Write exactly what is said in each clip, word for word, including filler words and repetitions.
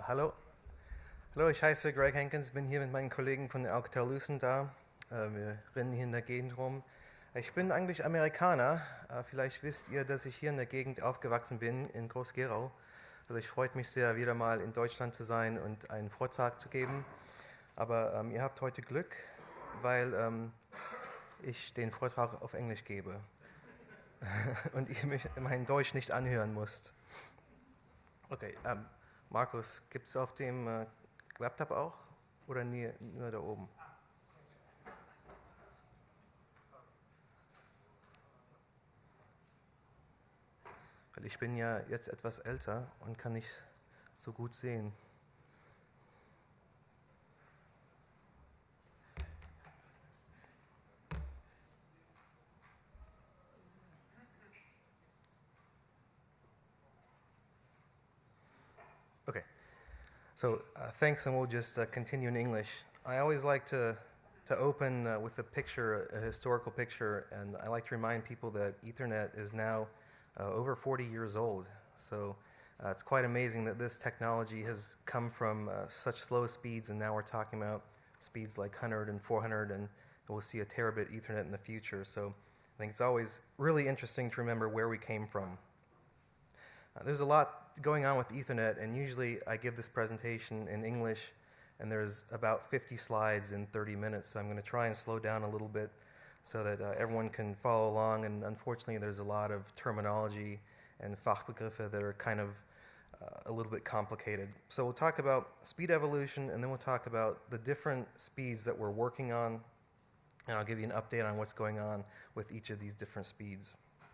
hallo. Hallo, ich heiße Greg Hankins, bin hier mit meinen Kollegen von Alcatel-Lucent da. Äh, wir rennen hier in der Gegend rum. Ich bin eigentlich Amerikaner. Äh, vielleicht wisst ihr, dass ich hier in der Gegend aufgewachsen bin, in Groß-Gerau. Also ich freue mich sehr, wieder mal in Deutschland zu sein und einen Vortrag zu geben. Aber ähm, ihr habt heute Glück, weil ähm, ich den Vortrag auf Englisch gebe und ihr mich mein Deutsch nicht anhören müsst. Okay, ähm, Markus, gibt es auf dem äh, Laptop auch oder nie, nur da oben? Weil ich bin ja jetzt etwas älter und kann nicht so gut sehen. Okay, so uh, thanks, and we'll just uh, continue in English. I always like to to open uh, with a picture, a historical picture, and I like to remind people that Ethernet is now uh, over forty years old. So uh, it's quite amazing that this technology has come from uh, such slow speeds, and now we're talking about speeds like one hundred and four hundred, and we'll see a terabit Ethernet in the future. So I think it's always really interesting to remember where we came from. Uh, there's a lot going on with Ethernet, and usually I give this presentation in English, and there's about fifty slides in thirty minutes, so I'm going to try and slow down a little bit so that uh, everyone can follow along, and unfortunately there's a lot of terminology and Fachbegriffe that are kind of uh, a little bit complicated. So we'll talk about speed evolution, and then we'll talk about the different speeds that we're working on, and I'll give you an update on what's going on with each of these different speeds.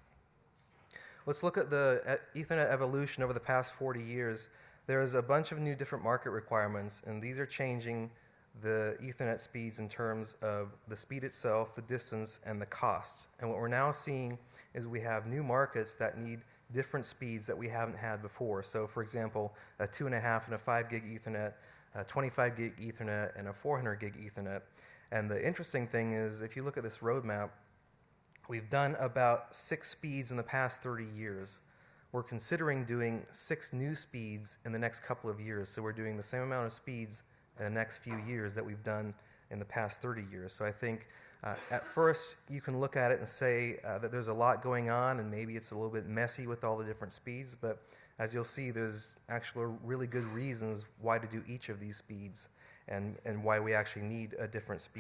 Let's look at the Ethernet evolution over the past forty years. There is a bunch of new different market requirements, and these are changing the Ethernet speeds in terms of the speed itself, the distance, and the cost. And what we're now seeing is we have new markets that need different speeds that we haven't had before. So for example, a two and a half and a five gig Ethernet, a twenty-five gig Ethernet, and a four hundred gig Ethernet. And the interesting thing is, if you look at this roadmap, we've done about six speeds in the past thirty years. We're considering doing six new speeds in the next couple of years. So we're doing the same amount of speeds in the next few years that we've done in the past thirty years. So I think uh, at first you can look at it and say uh, that there's a lot going on, and maybe it's a little bit messy with all the different speeds, but as you'll see, there's actually really good reasons why to do each of these speeds, and, and why we actually need a different speed.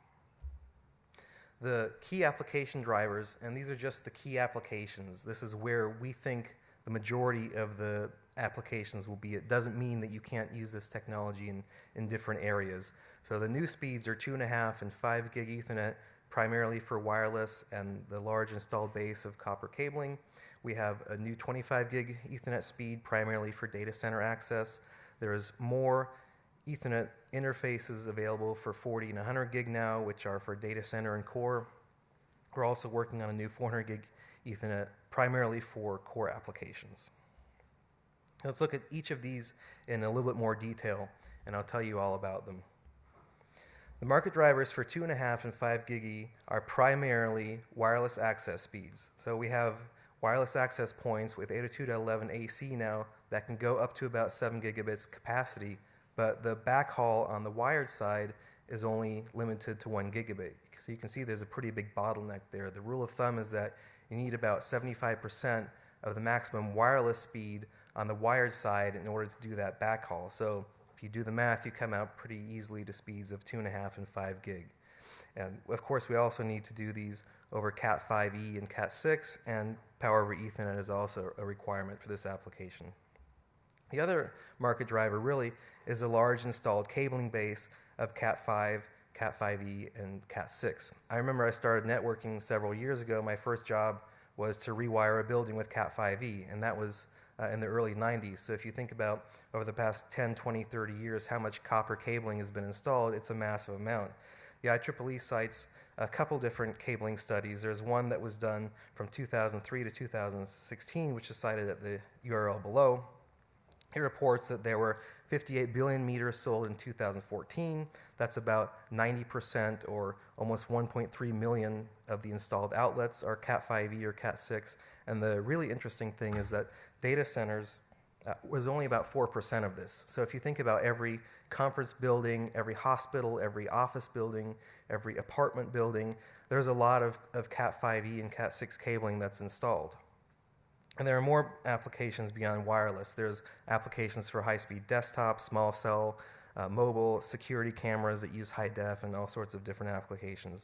The key application drivers, and these are just the key applications. This is where we think the majority of the applications will be. It doesn't mean that you can't use this technology in, in different areas. So the new speeds are two and a half and five gig Ethernet, primarily for wireless and the large installed base of copper cabling. We have a new twenty-five gig Ethernet speed, primarily for data center access. There's more Ethernet interfaces available for forty and one hundred gig now, which are for data center and core. We're also working on a new four hundred gig Ethernet, primarily for core applications. Let's look at each of these in a little bit more detail, and I'll tell you all about them. The market drivers for two and a half and five gig are primarily wireless access speeds. So we have wireless access points with eight oh two dot eleven A C now that can go up to about seven gigabits capacity, but the backhaul on the wired side is only limited to one gigabit. So you can see there's a pretty big bottleneck there. The rule of thumb is that you need about seventy-five percent of the maximum wireless speed on the wired side in order to do that backhaul. So if you do the math, you come out pretty easily to speeds of two and a half and five gig. And of course, we also need to do these over Cat five E and Cat six, and Power over Ethernet is also a requirement for this application. The other market driver really is a large installed cabling base of Cat five, Cat five E, and Cat six. I remember I started networking several years ago. My first job was to rewire a building with Cat five E, and that was uh, in the early nineties. So if you think about over the past ten, twenty, thirty years how much copper cabling has been installed, it's a massive amount. The I triple E cites a couple different cabling studies. There's one that was done from two thousand three to two thousand sixteen, which is cited at the U R L below. It reports that there were fifty-eight billion meters sold in two thousand fourteen. That's about ninety percent, or almost one point three million of the installed outlets are Cat five E or Cat six. And the really interesting thing is that data centers uh, was only about four percent of this. So if you think about every conference building, every hospital, every office building, every apartment building, there's a lot of, of Cat five E and Cat six cabling that's installed. And there are more applications beyond wireless. There's applications for high-speed desktop, small cell, uh, mobile, security cameras that use high def, and all sorts of different applications.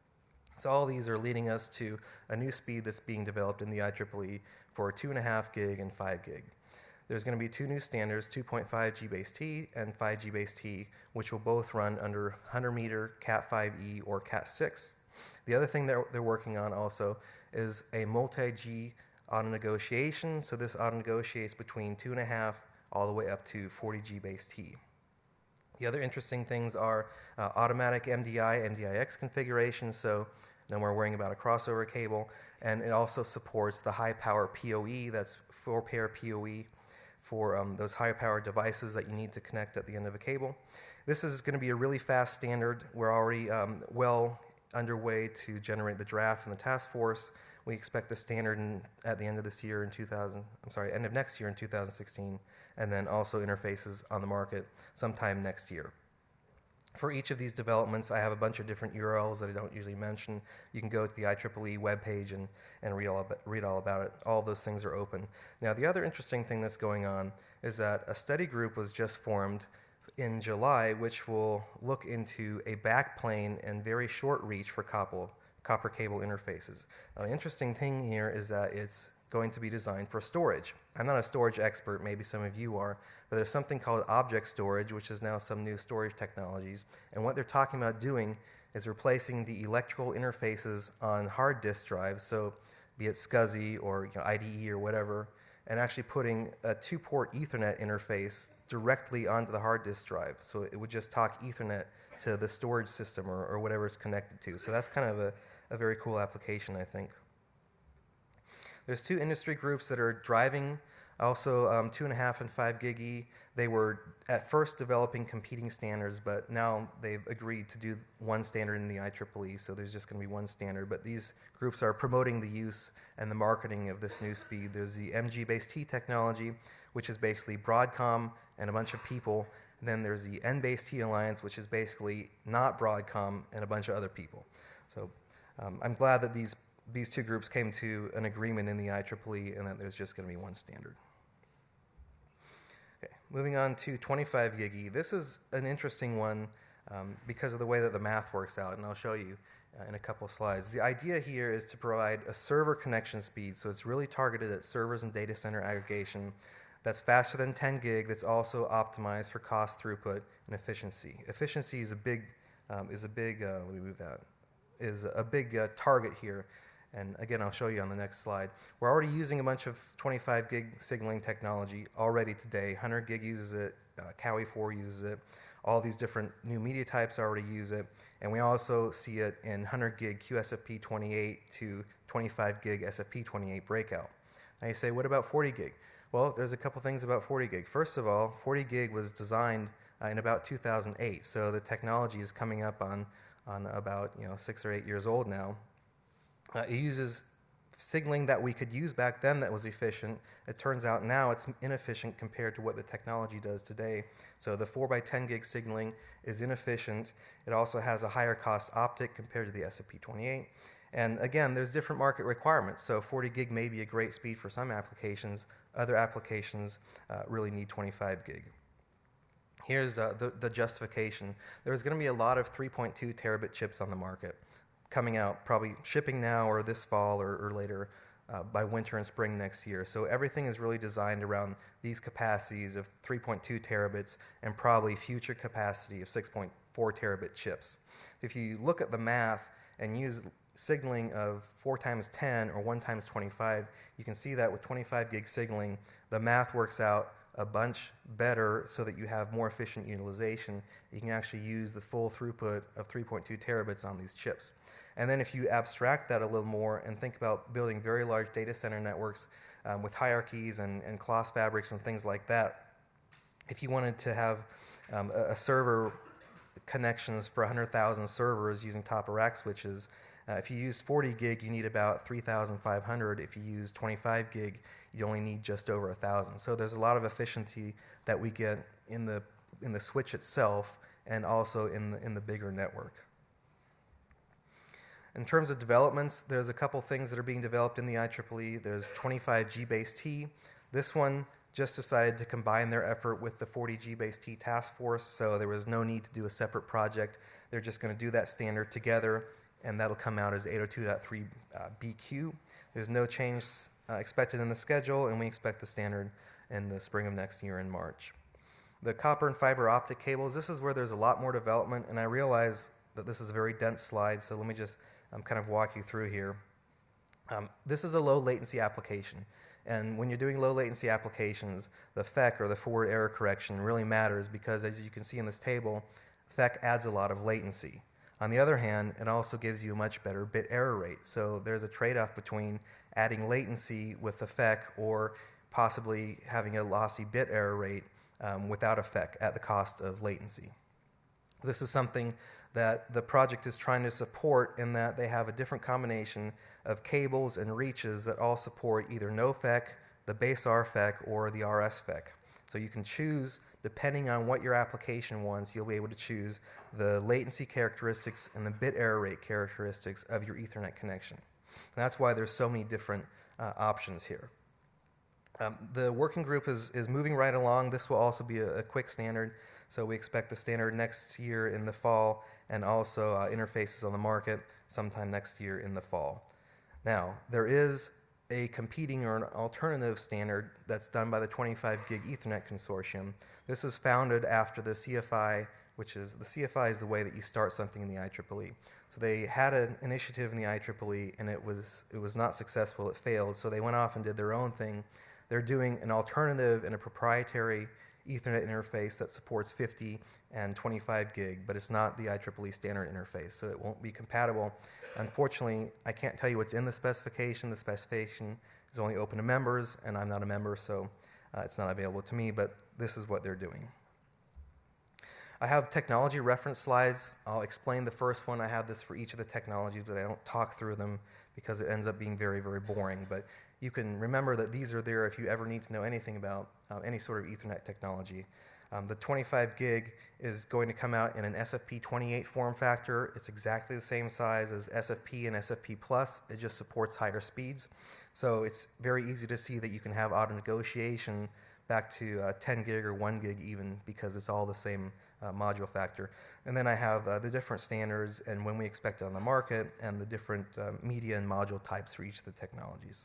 So all these are leading us to a new speed that's being developed in the I triple E for two point five gig and five gig. There's going to be two new standards, two point five G base T and five G base T, which will both run under one hundred meter Cat five E or Cat six. The other thing that they're working on also is a multi-G auto negotiation. So this auto negotiates between two point five all the way up to forty G base T. The other interesting things are uh, automatic M D I, M D I X configuration, so then we're worrying about a crossover cable, and it also supports the high power P O E, that's four pair P O E for um, those high power devices that you need to connect at the end of a cable. This is going to be a really fast standard. We're already um, well underway to generate the draft from the task force. We expect the standard in, at the end of this year in two thousand, I'm sorry, end of next year in two thousand sixteen, and then also interfaces on the market sometime next year. For each of these developments, I have a bunch of different U R Ls that I don't usually mention. You can go to the I triple E webpage and, and read, all about, read all about it. All of those things are open. Now, the other interesting thing that's going on is that a study group was just formed in July, which will look into a backplane and very short reach for copper, copper cable interfaces. Now, the interesting thing here is that it's going to be designed for storage. I'm not a storage expert, maybe some of you are, but there's something called object storage, which is now some new storage technologies. And what they're talking about doing is replacing the electrical interfaces on hard disk drives, so be it SCSI or you know, I D E or whatever, and actually putting a two-port Ethernet interface directly onto the hard disk drive. So it would just talk Ethernet to the storage system or, or whatever it's connected to. So that's kind of a, a very cool application, I think. There's two industry groups that are driving also um, two point five and five gig E. They were at first developing competing standards, but now they've agreed to do one standard in the I triple E, so there's just going to be one standard. But these groups are promoting the use and the marketing of this new speed. There's the M G base T technology, which is basically Broadcom and a bunch of people. And then there's the N base T Alliance, which is basically not Broadcom and a bunch of other people. So um, I'm glad that these these two groups came to an agreement in the I triple E and that there's just going to be one standard. Okay, moving on to twenty-five gig E. This is an interesting one um, because of the way that the math works out, and I'll show you uh, in a couple of slides. The idea here is to provide a server connection speed, so it's really targeted at servers and data center aggregation that's faster than ten gig, that's also optimized for cost, throughput, and efficiency. Efficiency is a big, um, is a big, uh, let me move that, is a big uh, target here. And again, I'll show you on the next slide. We're already using a bunch of twenty-five gig signaling technology already today. one hundred gig uses it, uh, Cowie four uses it. All these different new media types already use it. And we also see it in one hundred gig Q S F P twenty-eight to twenty-five gig S F P twenty-eight breakout. Now you say, what about forty gig? Well, there's a couple things about forty gig. First of all, forty gig was designed uh, in about two thousand eight, so the technology is coming up on, on about you know six or eight years old now. Uh, it uses signaling that we could use back then that was efficient. It turns out now it's inefficient compared to what the technology does today. So the four by ten gig signaling is inefficient. It also has a higher cost optic compared to the S F P twenty-eight. And again, there's different market requirements. So forty gig may be a great speed for some applications. Other applications uh, really need twenty-five gig. Here's uh, the, the justification. There's going to be a lot of three point two terabit chips on the market, coming out, probably shipping now or this fall or, or later uh, by winter and spring next year. So everything is really designed around these capacities of three point two terabits and probably future capacity of six point four terabit chips. If you look at the math and use signaling of four times ten or one times twenty-five, you can see that with twenty-five gig signaling, the math works out a bunch better so that you have more efficient utilization. You can actually use the full throughput of three point two terabits on these chips. And then if you abstract that a little more and think about building very large data center networks um, with hierarchies and, and class fabrics and things like that, if you wanted to have um, a, a server connections for one hundred thousand servers using top of rack switches, Uh, if you use forty gig, you need about three thousand five hundred. If you use twenty-five gig, you only need just over one thousand. So there's a lot of efficiency that we get in the, in the switch itself and also in the, in the bigger network. In terms of developments, there's a couple things that are being developed in the I triple E. There's twenty-five G base T. This one just decided to combine their effort with the forty G base T task force, so there was no need to do a separate project. They're just going to do that standard together, and that'll come out as eight oh two point three uh, B Q. There's no change uh, expected in the schedule, and we expect the standard in the spring of next year in March. The copper and fiber optic cables, this is where there's a lot more development, and I realize that this is a very dense slide, so let me just um, kind of walk you through here. Um, this is a low latency application, and when you're doing low latency applications, the F E C, or the forward error correction, really matters because, as you can see in this table, F E C adds a lot of latency. On the other hand, it also gives you a much better bit error rate, so there's a trade-off between adding latency with the F E C or possibly having a lossy bit error rate um, without a F E C at the cost of latency. This is something that the project is trying to support in that they have a different combination of cables and reaches that all support either no F E C, the base R F E C, or the R S F E C. So you can choose, depending on what your application wants, you'll be able to choose the latency characteristics and the bit error rate characteristics of your Ethernet connection. And that's why there's so many different uh, options here. Um, the working group is, is moving right along. This will also be a, a quick standard, so we expect the standard next year in the fall, and also uh, interfaces on the market sometime next year in the fall. Now, there is a competing or an alternative standard that's done by the twenty-five gig Ethernet Consortium. This is founded after the C F I, which is, the C F I is the way that you start something in the I triple E. So they had an initiative in the I triple E, and it was, it was not successful, it failed, so they went off and did their own thing. They're doing an alternative and a proprietary Ethernet interface that supports fifty and twenty-five gig, but it's not the I triple E standard interface, so it won't be compatible. Unfortunately, I can't tell you what's in the specification. The specification is only open to members, and I'm not a member, so uh, it's not available to me, but this is what they're doing. I have technology reference slides. I'll explain the first one. I have this for each of the technologies, but I don't talk through them because it ends up being very, very boring. But you can remember that these are there if you ever need to know anything about uh, any sort of Ethernet technology. Um, the twenty-five gig is going to come out in an S F P twenty-eight form factor. It's exactly the same size as S F P and S F P plus. It just supports higher speeds. So it's very easy to see that you can have auto negotiation back to uh, ten gig or one gig even, because it's all the same uh, module factor. And then I have uh, the different standards and when we expect it on the market, and the different uh, media and module types for each of the technologies.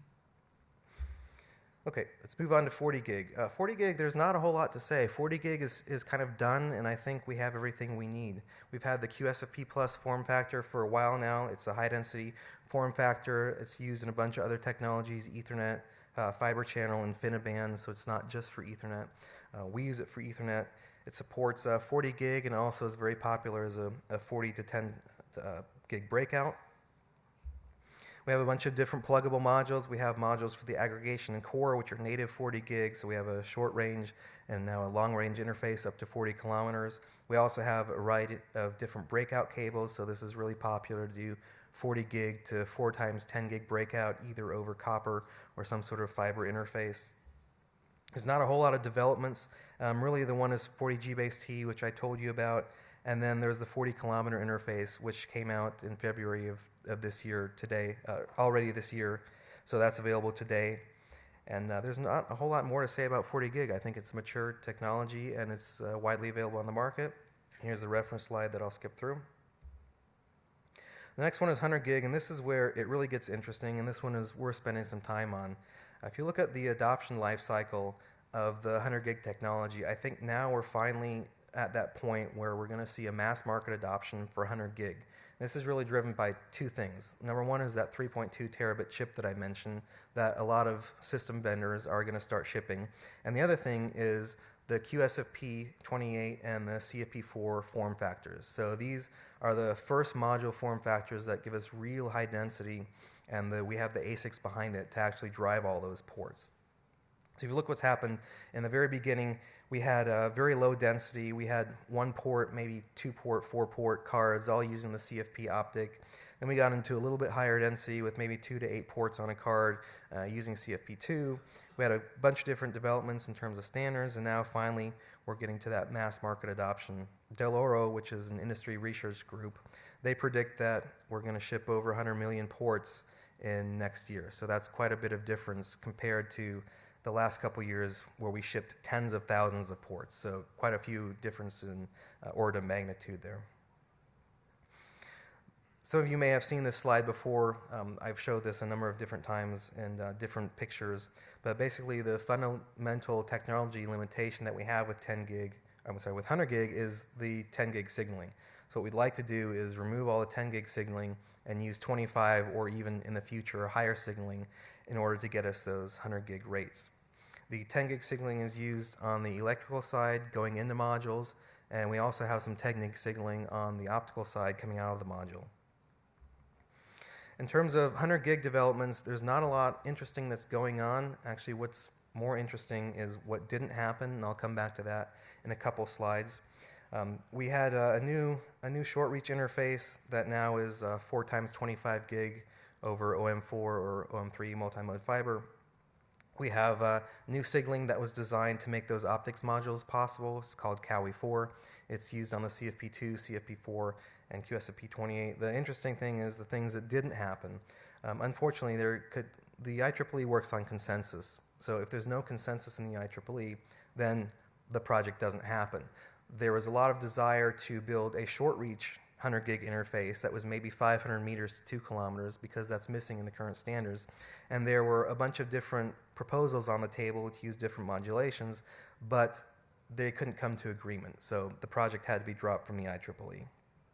Okay, let's move on to forty gig. Uh, forty gig, there's not a whole lot to say. forty gig is, is kind of done, and I think we have everything we need. We've had the Q S F P plus form factor for a while now. It's a high-density form factor. It's used in a bunch of other technologies, Ethernet, uh, fiber channel, InfiniBand, so it's not just for Ethernet. Uh, we use it for Ethernet. It supports uh, forty gig, and also is very popular as a, a forty to ten uh, gig breakout. We have a bunch of different pluggable modules. We have modules for the aggregation and core, which are native forty gig, so we have a short range and now a long range interface up to forty kilometers. We also have a variety of different breakout cables, so this is really popular to do forty gig to four times ten gig breakout, either over copper or some sort of fiber interface. There's not a whole lot of developments. Um, really, the one is forty G base T, which I told you about. And then there's the forty kilometer interface, which came out in February of, of this year, today, uh, already this year. So that's available today. And uh, there's not a whole lot more to say about forty gig. I think it's mature technology, and it's uh, widely available on the market. Here's a reference slide that I'll skip through. The next one is one hundred gig, and this is where it really gets interesting, and this one is worth spending some time on. Uh, if you look at the adoption life cycle of the one hundred gig technology, I think now we're finally at that point where we're going to see a mass market adoption for one hundred gig. This is really driven by two things. Number one is that three point two terabit chip that I mentioned that a lot of system vendors are going to start shipping. And the other thing is the Q S F P twenty-eight and the C F P four form factors. So these are the first module form factors that give us real high density, and the, we have the A SICs behind it to actually drive all those ports. So if you look what's happened, in the very beginning, we had a very low density. We had one port, maybe two port, four port cards, all using the C F P optic. and we got into a little bit higher density with maybe two to eight ports on a card uh, using C F P two. We had a bunch of different developments in terms of standards, and now finally we're getting to that mass market adoption. Dell'Oro, which is an industry research group, they predict that we're going to ship over one hundred million ports in next year. So that's quite a bit of difference compared to the last couple years where we shipped tens of thousands of ports. So quite a few difference in uh, order of magnitude there. Some of you may have seen this slide before. Um, I've showed this a number of different times in uh, different pictures. But basically the fundamental technology limitation that we have with ten gig, I'm sorry, with one hundred gig is the ten gig signaling. So what we'd like to do is remove all the ten gig signaling and use twenty-five or even in the future higher signaling in order to get us those one hundred gig rates. The ten gig signaling is used on the electrical side going into modules, and we also have some ten gig signaling on the optical side coming out of the module. In terms of one hundred gig developments, there's not a lot interesting that's going on. Actually, what's more interesting is what didn't happen, and I'll come back to that in a couple slides. Um, we had uh, a new a new short reach interface that now is uh, four times twenty-five gig over O M four or O M three multi-mode fiber. We have uh, new signaling that was designed to make those optics modules possible. It's called Cowie four. It's used on the C F P two, C F P four, and Q S F P twenty-eight. The interesting thing is the things that didn't happen. Um, unfortunately, there could, the I triple E works on consensus. So if there's no consensus in the I triple E, then the project doesn't happen. There was a lot of desire to build a short reach one hundred gig interface that was maybe five hundred meters to two kilometers because that's missing in the current standards. And there were a bunch of different proposals on the table to use different modulations, but they couldn't come to agreement. So the project had to be dropped from the I triple E.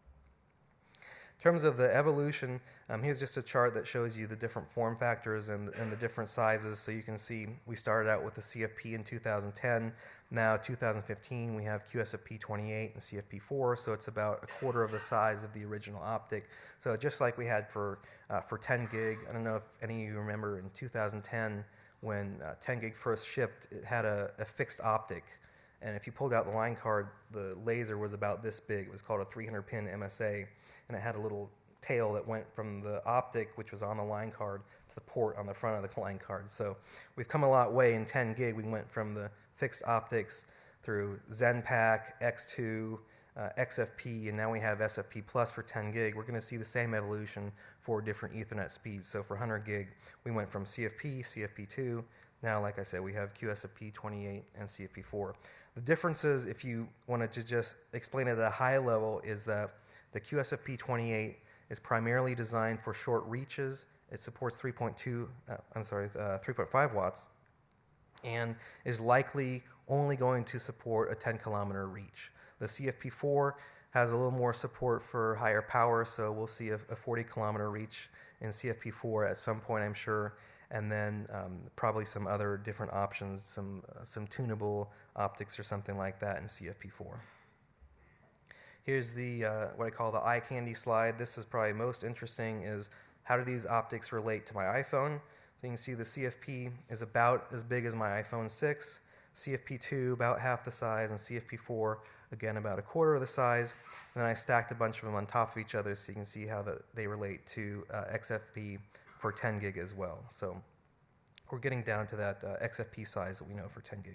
In terms of the evolution, um, here's just a chart that shows you the different form factors and, and the different sizes. So you can see we started out with the C F P in two thousand ten. Now two thousand fifteen, we have Q S F P twenty-eight and C F P four, so it's about a quarter of the size of the original optic. So just like we had for, uh, for ten gig, I don't know if any of you remember in two thousand ten when uh, ten gig first shipped, it had a, a fixed optic. And if you pulled out the line card, the laser was about this big. It was called a three hundred pin M S A. And it had a little tail that went from the optic, which was on the line card, to the port on the front of the line card. So we've come a lot way in ten gig. We went from the fixed optics through ZenPack, X two, uh, X F P, and now we have S F P plus for ten gig. We're going to see the same evolution for different Ethernet speeds. So for one hundred gig, we went from C F P, C F P two. Now, like I said, we have Q S F P twenty-eight and C F P four. The differences, if you wanted to just explain it at a high level, is that the Q S F P twenty-eight is primarily designed for short reaches. It supports three point two, uh, I'm sorry, uh, three point five watts, and is likely only going to support a ten kilometer reach. The C F P four has a little more support for higher power, so we'll see a, a forty kilometer reach in C F P four at some point, I'm sure, and then um, probably some other different options, some, uh, some tunable optics or something like that in C F P four. Here's the uh, what I call the eye candy slide. This is probably most interesting is how do these optics relate to my iPhone? So you can see the C F P is about as big as my iPhone six, C F P two about half the size, and C F P four again about a quarter of the size. And then I stacked a bunch of them on top of each other so you can see how the, they relate to uh, X F P for ten gig as well. So we're getting down to that uh, X F P size that we know for ten gig.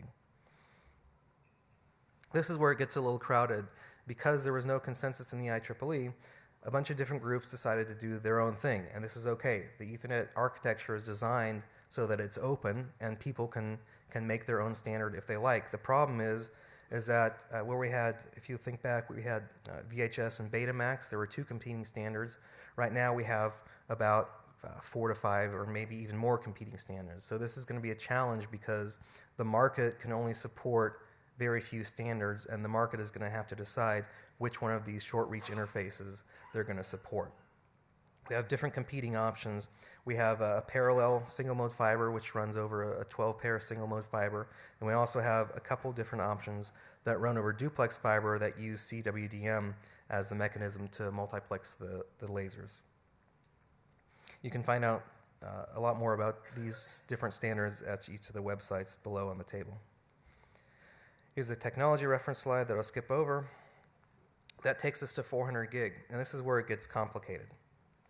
This is where it gets a little crowded. Because there was no consensus in the I triple E, a bunch of different groups decided to do their own thing, and this is okay. The Ethernet architecture is designed so that it's open and people can, can make their own standard if they like. The problem is, is that uh, where we had, if you think back, we had uh, V H S and Betamax, there were two competing standards. Right now we have about uh, four to five or maybe even more competing standards. So this is going to be a challenge because the market can only support very few standards, and the market is going to have to decide which one of these short reach interfaces they're going to support. We have different competing options. We have a parallel single mode fiber, which runs over a twelve pair single mode fiber, and we also have a couple different options that run over duplex fiber that use C W D M as the mechanism to multiplex the, the lasers. You can find out uh, a lot more about these different standards at each of the websites below on the table. Here's a technology reference slide that I'll skip over. That takes us to four hundred gig, and this is where it gets complicated.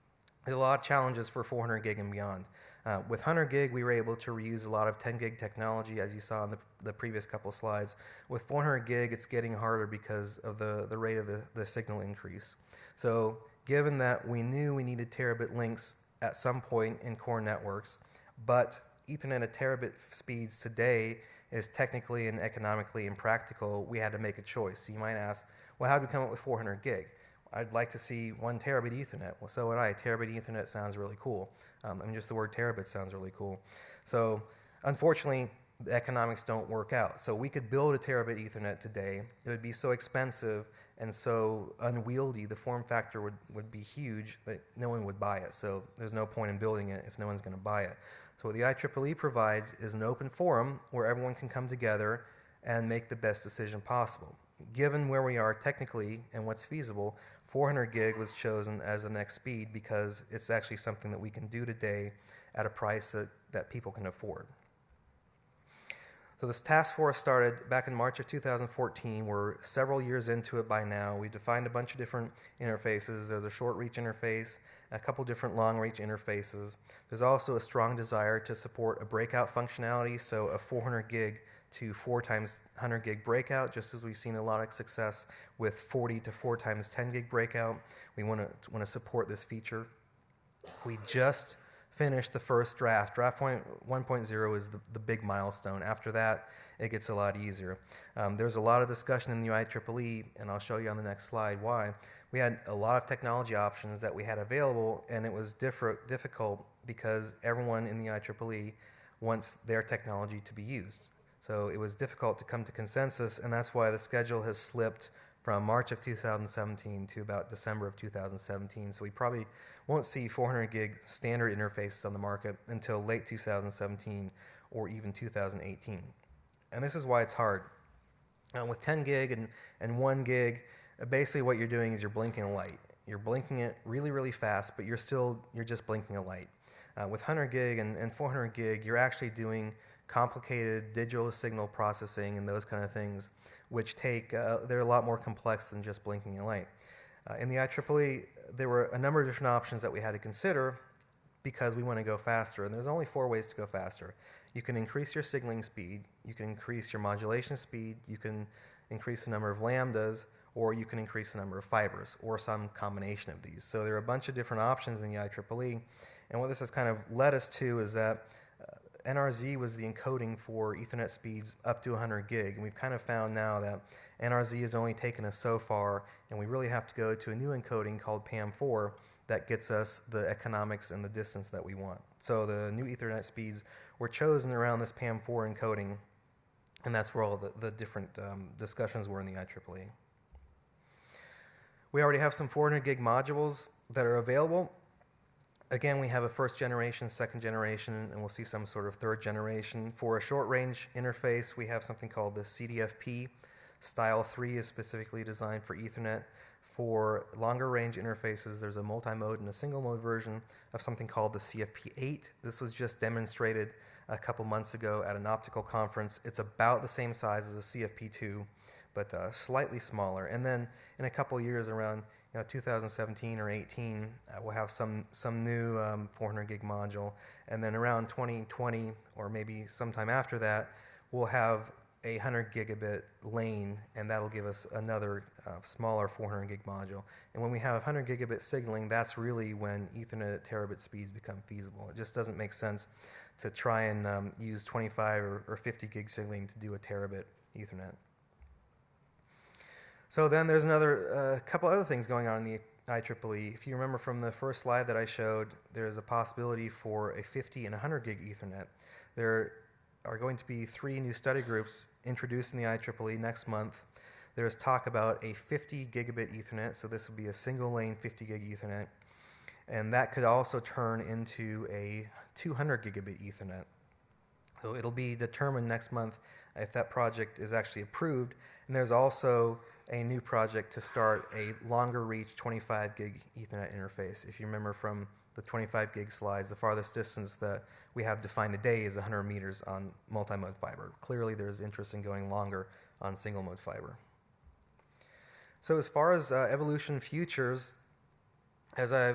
There's a lot of challenges for four hundred gig and beyond. Uh, with one hundred gig, we were able to reuse a lot of ten gig technology, as you saw in the, the previous couple of slides. With four hundred gig, it's getting harder because of the, the rate of the, the signal increase. So given that we knew we needed terabit links at some point in core networks, but Ethernet at terabit speeds today is technically and economically impractical, we had to make a choice. So you might ask, well, how did we come up with four hundred gig? I'd like to see one terabit Ethernet. Well, so would I. Terabit Ethernet sounds really cool. Um, I mean, just the word terabit sounds really cool. So unfortunately, the economics don't work out. So we could build a terabit Ethernet today. It would be so expensive and so unwieldy, the form factor would, would be huge that no one would buy it. So there's no point in building it if no one's going to buy it. So what the I triple E provides is an open forum where everyone can come together and make the best decision possible. Given where we are technically and what's feasible, four hundred gig was chosen as the next speed because it's actually something that we can do today at a price that, that people can afford. So this task force started back in March of two thousand fourteen. We're several years into it by now. We defined a bunch of different interfaces. There's a short reach interface, a couple different long reach interfaces. There's also a strong desire to support a breakout functionality, so a four hundred gig to four times one hundred gig breakout, just as we've seen a lot of success with forty to four times ten gig breakout. We want to want to support this feature. We just finished the first draft. Draft one point oh is the, the big milestone. After that, it gets a lot easier. Um, there's a lot of discussion in the I triple E, and I'll show you on the next slide why. We had a lot of technology options that we had available, and it was differ- difficult because everyone in the I triple E wants their technology to be used. So it was difficult to come to consensus, and that's why the schedule has slipped from March of two thousand seventeen to about December of two thousand seventeen. So we probably won't see four hundred gig standard interfaces on the market until late two thousand seventeen or even two thousand eighteen. And this is why it's hard. Uh, with ten gig and, and one gig, uh, basically what you're doing is you're blinking a light. You're blinking it really, really fast, but you're still, you're just blinking a light. Uh, with one hundred gig and, and four hundred gig, you're actually doing complicated digital signal processing and those kind of things, which take, uh, they're a lot more complex than just blinking a light. Uh, in the I triple E, there were a number of different options that we had to consider because we want to go faster, and there's only four ways to go faster. You can increase your signaling speed, you can increase your modulation speed, you can increase the number of lambdas, or you can increase the number of fibers, or some combination of these. So there are a bunch of different options in the I triple E, and what this has kind of led us to is that N R Z was the encoding for Ethernet speeds up to one hundred gig, and we've kind of found now that N R Z has only taken us so far, and we really have to go to a new encoding called P A M four that gets us the economics and the distance that we want. So the new Ethernet speeds were chosen around this P A M four encoding, and that's where all the, the different um, discussions were in the I triple E. We already have some four hundred gig modules that are available. Again, we have a first generation, second generation, and we'll see some sort of third generation. For a short range interface, we have something called the C D F P. Style three is specifically designed for Ethernet. For longer range interfaces, there's a multi-mode and a single mode version of something called the C F P eight. This was just demonstrated a couple months ago at an optical conference. It's about the same size as a C F P two, but uh, slightly smaller. And then in a couple years, around you know, two thousand seventeen or eighteen, uh, we'll have some some new um, four hundred gig module, and then around twenty twenty or maybe sometime after that, we'll have a one hundred gigabit lane, and that'll give us another uh, smaller four hundred gig module. And when we have one hundred gigabit signaling, that's really when Ethernet at terabit speeds become feasible. It just doesn't make sense to try and um, use twenty-five or, or fifty gig signaling to do a terabit Ethernet. So then there's another uh, couple other things going on in the I triple E. If you remember from the first slide that I showed, there's a possibility for a fifty and one hundred gig Ethernet. There are going to be three new study groups introduced in the I triple E next month. There's talk about a fifty gigabit Ethernet, so this will be a single lane fifty gig Ethernet, and that could also turn into a two hundred gigabit Ethernet. So it'll be determined next month if that project is actually approved. And there's also a new project to start a longer reach twenty-five gig Ethernet interface. If you remember from the twenty-five gig slides, the farthest distance that we have defined today is one hundred meters on multi-mode fiber. Clearly there's interest in going longer on single mode fiber. So as far as uh, evolution futures, as I've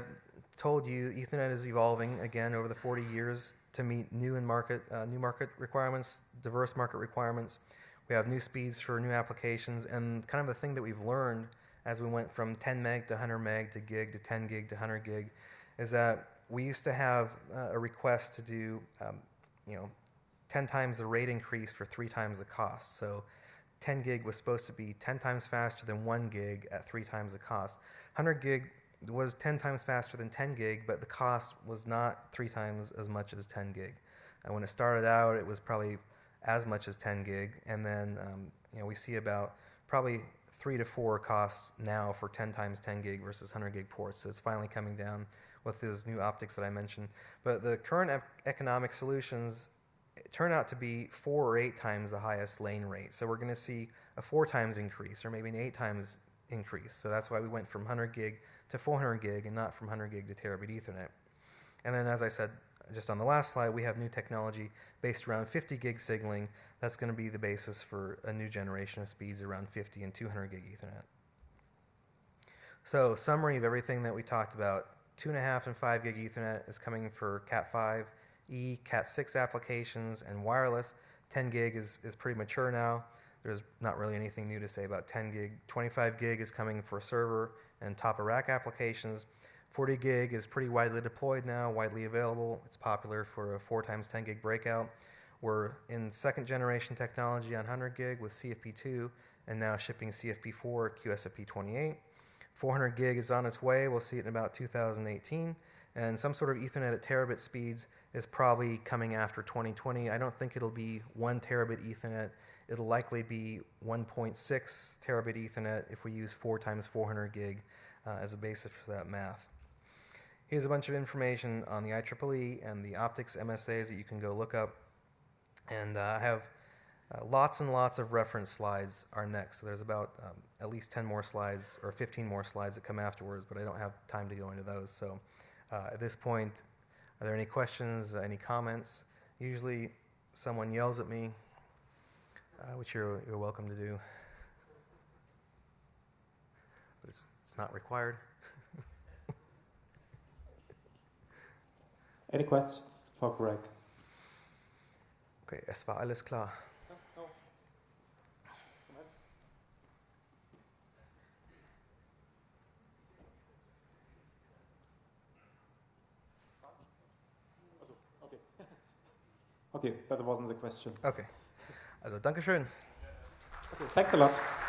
told you, Ethernet is evolving again over the forty years to meet new and market, uh, new market requirements, diverse market requirements. We have new speeds for new applications, and kind of the thing that we've learned as we went from ten meg to one hundred meg to gig to ten gig to one hundred gig is that we used to have uh, a request to do, um, you know, ten times the rate increase for three times the cost. So ten gig was supposed to be ten times faster than one gig at three times the cost. one hundred gig was ten times faster than ten gig, but the cost was not three times as much as ten gig. And when it started out, it was probably as much as ten gig, and then um, you know, we see about probably three to four costs now for ten times ten gig versus one hundred gig ports. So it's finally coming down with those new optics that I mentioned. But the current ec economic solutions turn out to be four or eight times the highest lane rate. So we're going to see a four times increase, or maybe an eight times increase. So that's why we went from one hundred gig to four hundred gig and not from one hundred gig to terabit Ethernet. And then, as I said just on the last slide, we have new technology based around fifty gig signaling. That's going to be the basis for a new generation of speeds around fifty and two hundred gig Ethernet. So, summary of everything that we talked about. two point five and five gig Ethernet is coming for cat five E, cat six applications, and wireless. ten gig is, is pretty mature now. There's not really anything new to say about ten gig. twenty-five gig is coming for server and top-of-rack applications. forty gig is pretty widely deployed now, widely available. It's popular for a four times ten gig breakout. We're in second generation technology on one hundred gig with C F P two, and now shipping C F P four, Q S F P twenty-eight. four hundred gig is on its way. We'll see it in about two thousand eighteen. And some sort of Ethernet at terabit speeds is probably coming after twenty twenty. I don't think it'll be one terabit Ethernet. It'll likely be one point six terabit Ethernet if we use four times four hundred gig uh, as a basis for that math. Here's a bunch of information on the I triple E and the optics M S As that you can go look up. And uh, I have uh, lots and lots of reference slides are next. So there's about um, at least ten more slides or fifteen more slides that come afterwards, but I don't have time to go into those. So uh, at this point, are there any questions, any comments? Usually someone yells at me, uh, which you're, you're welcome to do. But it's, it's not required. Any questions for Greg? Okay, es war alles klar. No, no. Okay. Okay, that wasn't the question. Okay. Also, Dankeschön. Okay, thanks a lot.